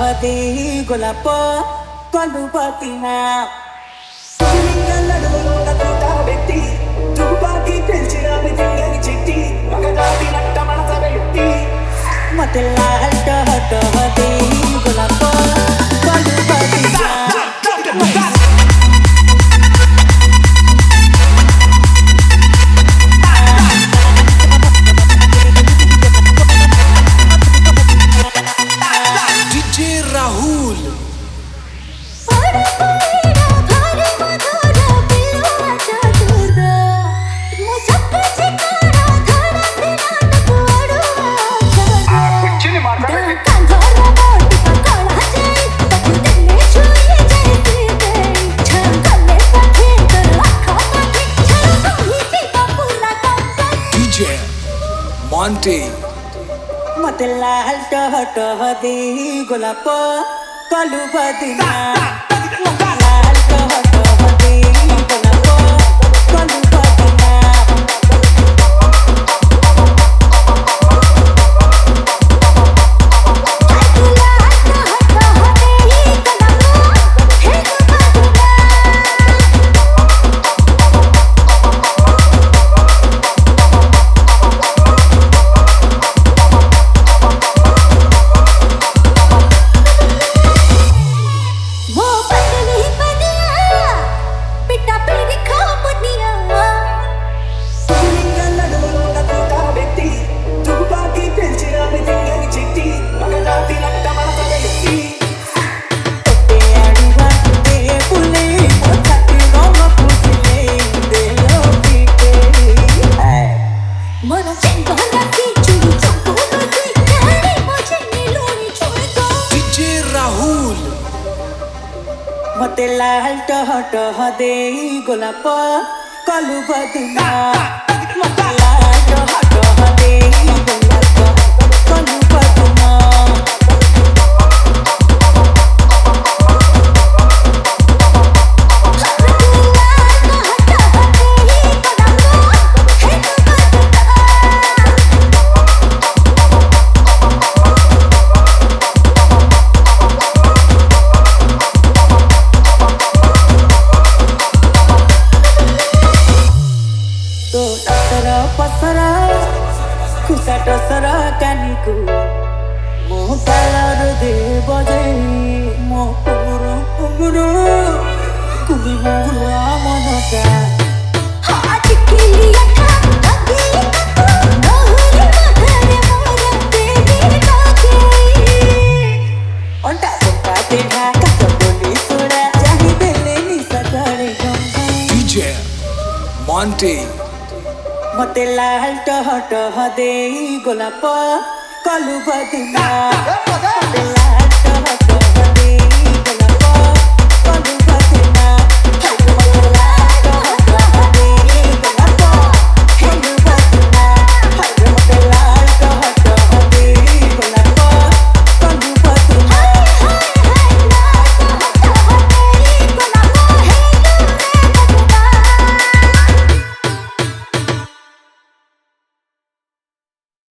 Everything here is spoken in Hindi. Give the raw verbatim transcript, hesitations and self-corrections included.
दे गोलाप कलु बतिना व्यक्ति मत लाल दे गोलाप कलु बतिना Monty मत लाल टह टह दे गोलाप कलु बतिना लाल टह टह दे गोलाप कलु बतिना मत लाल टह टह दे गोलाप कलु बतिना मत लाल टह टह दे गोलाप कलु बतिना पसरा खुसा टसरा कानीको मो कालर दे बजे मो कुमुरु कुमुरु कुमी मुगुरु मनका हाथ की अखा अगी नहुरे मधरे मोरा तेरी काके अंटा पंका ते ढाका सबोली सोडा चाही देले नि सगरे गंगा डीजे Monty मत लाल टह टह दे गोलाप कलु बतिना